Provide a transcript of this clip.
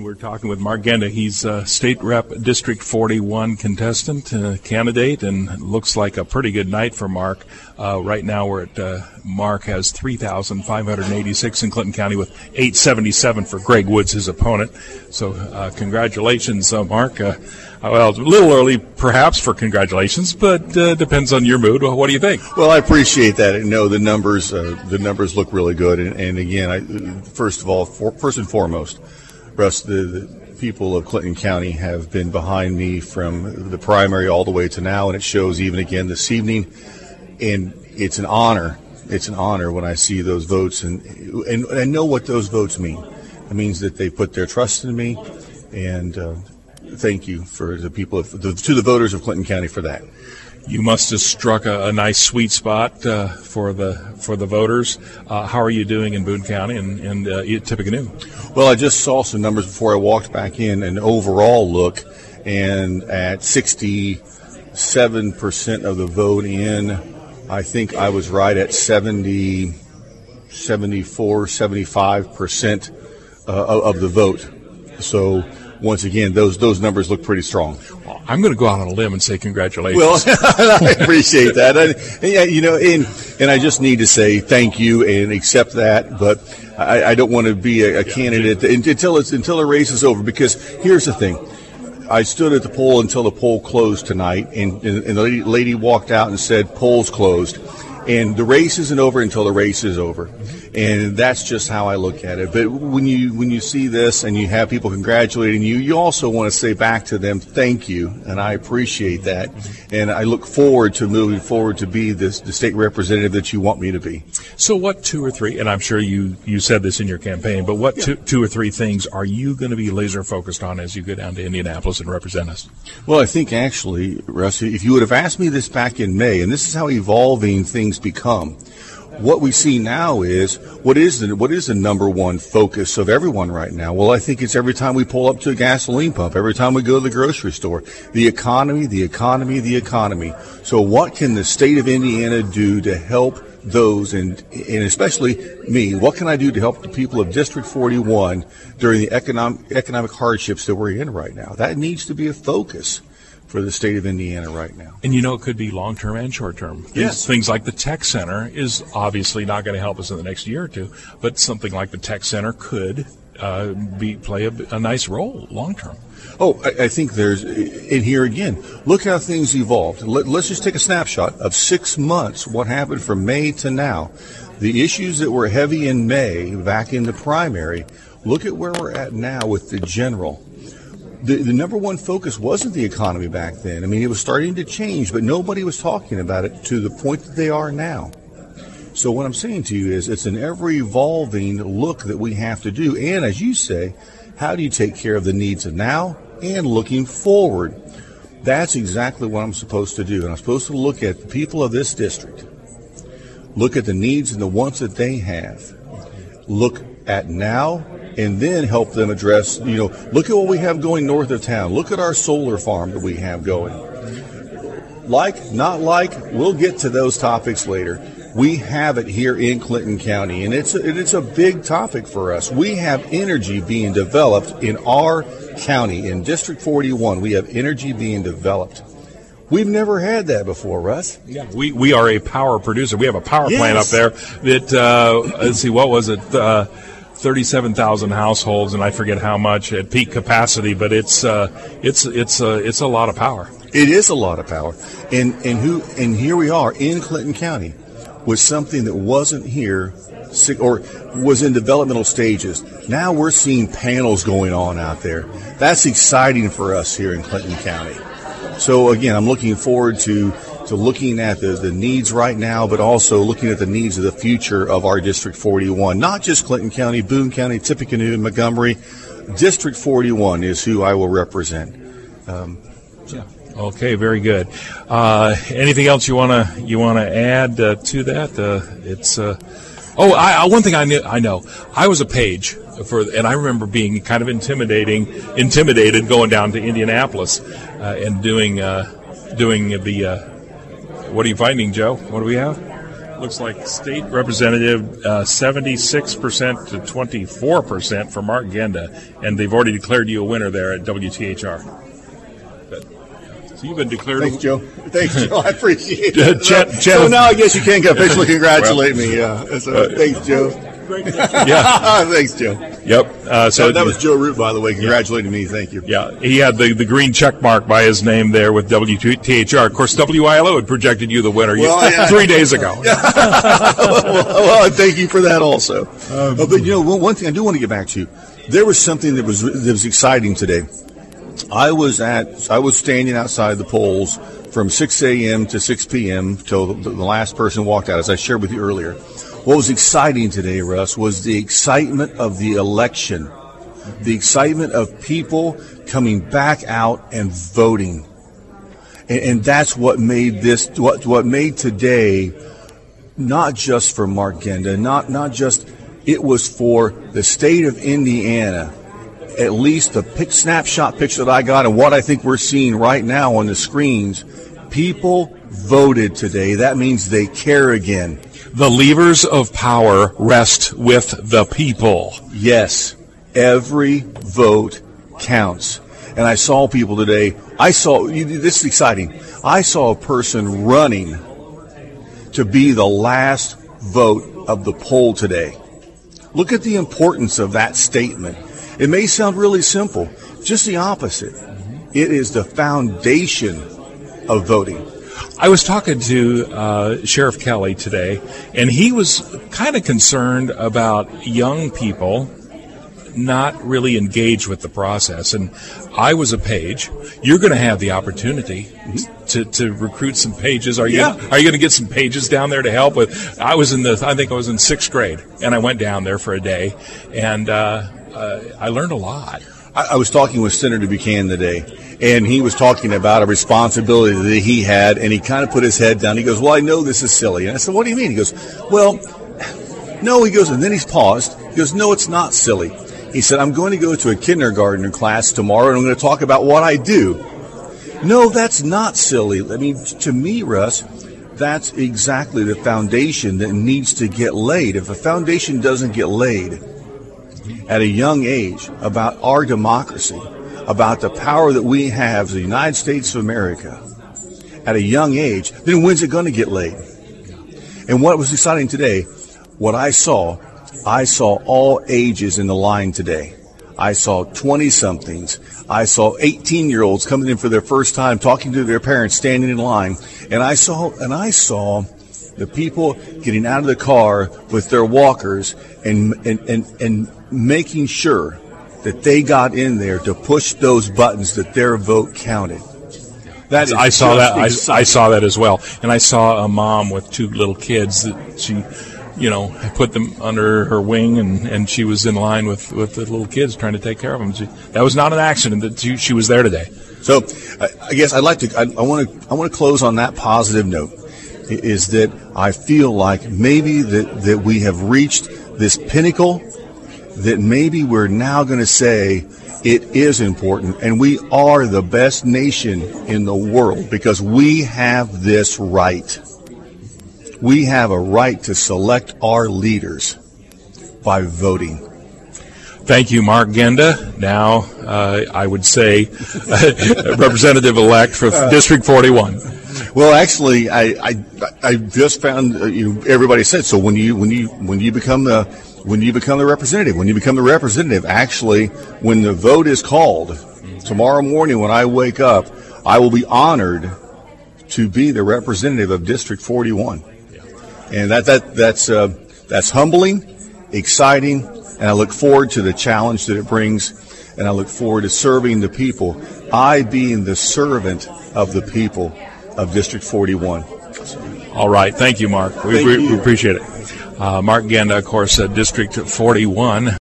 we're talking with Mark Genda. He's State Rep District 41 contestant, candidate, and it looks like a pretty good night for Mark. Right now we're at Mark has 3,586 in Clinton County with 877 for Greg Woods, his opponent. So congratulations, Mark. Well, a little early perhaps for congratulations, but depends on your mood. What do you think? Well, I appreciate that. No, the numbers look really good. And again, first and foremost, Russ, the people of Clinton County have been behind me from the primary all the way to now, and it shows even again this evening. And it's an honor. It's an honor when I see those votes, and I know what those votes mean. It means that they put their trust in me, and thank you for the people to the voters of Clinton County for that. You must have struck a nice sweet spot for the voters. How are you doing in Boone County and Tippecanoe? Well, I just saw some numbers before I walked back in, an overall look, and at 67% of the vote in, I think I was right at 74, 75% of the vote. So once again, those numbers look pretty strong. Well, I'm going to go out on a limb and say congratulations. Well, I appreciate that. And I just need to say thank you and accept that. But I don't want to be a candidate until the race is over. Because here's the thing. I stood at the poll until the poll closed tonight, and the lady walked out and said, "Poll's closed." And the race isn't over until the race is over. And that's just how I look at it. But when you see this and you have people congratulating you, you also want to say back to them, thank you, and I appreciate that. And I look forward to moving forward to be the state representative that you want me to be. So what two or three, and I'm sure you said this in your campaign, but what two or three things are you going to be laser focused on as you go down to Indianapolis and represent us? Well, I think actually, Russ, if you would have asked me this back in May, and this is how evolving things become, what we see now is what is the number one focus of everyone right now? Well, I think it's every time we pull up to a gasoline pump, every time we go to the grocery store, the economy, the economy, the economy. So what can the state of Indiana do to help those, and especially me, what can I do to help the people of District 41 during the economic hardships that we're in right now? That needs to be a focus for the state of Indiana right now. And it could be long-term and short-term. Yes. Things like the Tech Center is obviously not going to help us in the next year or two, but something like the Tech Center could play a nice role long-term. Oh, I think and here again, look how things evolved. Let's just take a snapshot of 6 months, what happened from May to now. The issues that were heavy in May, back in the primary, look at where we're at now with the general. The number one focus wasn't the economy back then. I mean, it was starting to change, but nobody was talking about it to the point that they are now. So what I'm saying to you is it's an ever-evolving look that we have to do. And as you say, how do you take care of the needs of now and looking forward? That's exactly what I'm supposed to do. And I'm supposed to look at the people of this district, look at the needs and the wants that they have, look at now, and then help them address, look at what we have going north of town. Look at our solar farm that we have going. Like, not like, we'll get to those topics later. We have it here in Clinton County, and it's a big topic for us. We have energy being developed in our county. In District 41, we have energy being developed. We've never had that before, Russ. Yeah, we are a power producer. We have a power plant up there that, let's see, what was it? 37,000 households, and I forget how much at peak capacity, but it's a lot of power. It is a lot of power, and here we are in Clinton County with something that wasn't here or was in developmental stages. Now we're seeing panels going on out there. That's exciting for us here in Clinton County. So again, I'm looking forward to looking at the needs right now, but also looking at the needs of the future of our District 41. Not just Clinton County, Boone County, Tippecanoe, Montgomery. District 41 is who I will represent. Okay, very good. Anything else you wanna add to that? One thing I know. I was a page and I remember being kind of intimidated going down to Indianapolis and doing the. What are you finding, Joe? What do we have? Looks like state representative 76% to 24% for Mark Genda, and they've already declared you a winner there at WTHR. So you've been declared. Thanks, Joe. Thanks, Joe. I appreciate it. Chet, so now I guess you can officially congratulate me. So thanks, Joe. Yeah. Thanks, Joe. Yep. So that was Joe Root, by the way, congratulating me. Thank you. Yeah, he had the green check mark by his name there with WTHR. Of course, WILO had projected you the winner 3 days ago. Well, thank you for that also. But one thing I do want to get back to, there was something that was exciting today. I was standing outside the polls from 6 a.m. to 6 p.m. till the last person walked out, as I shared with you earlier. What was exciting today, Russ, was the excitement of the election, the excitement of people coming back out and voting. And that's what made this, what made today, not just for Mark Genda, not just, it was for the state of Indiana. At least the snapshot picture that I got and what I think we're seeing right now on the screens, people voted today. That means they care again. The levers of power rest with the people. Yes, every vote counts. And I saw people today. This is exciting. I saw a person running to be the last vote of the poll today. Look at the importance of that statement. It may sound really simple, just the opposite. It is the foundation of voting. I was talking to Sheriff Kelly today, and he was kind of concerned about young people not really engaged with the process. And I was a page. You're going to have the opportunity to recruit some pages. Are you going to get some pages down there to help with? I think I was in 6th grade, and I went down there for a day, and I learned a lot. I was talking with Senator Buchanan today, and he was talking about a responsibility that he had, and he kind of put his head down. He goes, well, I know this is silly. And I said, what do you mean? He goes, well, no, he goes, and then he's paused. He goes, no, it's not silly. He said, I'm going to go to a kindergartner class tomorrow, and I'm going to talk about what I do. No, that's not silly. I mean, to me, Russ, that's exactly the foundation that needs to get laid. If a foundation doesn't get laid at a young age about our democracy, about the power that we have as the United States of America at a young age, then when's it going to get laid? And what was exciting today, what I saw all ages in the line today. I saw 20-somethings. I saw 18-year-olds coming in for their first time, talking to their parents, standing in line. And I saw the people getting out of the car with their walkers and making sure that they got in there to push those buttons that their vote counted. I saw that as well. And I saw a mom with 2 little kids that she, put them under her wing, and she was in line with the little kids trying to take care of them. That was not an accident that she was there today. So I guess I want to close on that positive note, is that I feel like maybe that we have reached this pinnacle, that maybe we're now going to say it is important, and we are the best nation in the world because we have this right. We have a right to select our leaders by voting. Thank you, Mark Genda. Now, I would say Representative-elect for District 41. Well, actually, I just found everybody said so. When you become the representative, actually, when the vote is called tomorrow morning when I wake up, I will be honored to be the representative of District 41. And that's humbling, exciting, and I look forward to the challenge that it brings, and I look forward to serving the people. I being the servant of the people of District 41. All right. Thank you, Mark. We appreciate it. Mark Genda, of course, District 41.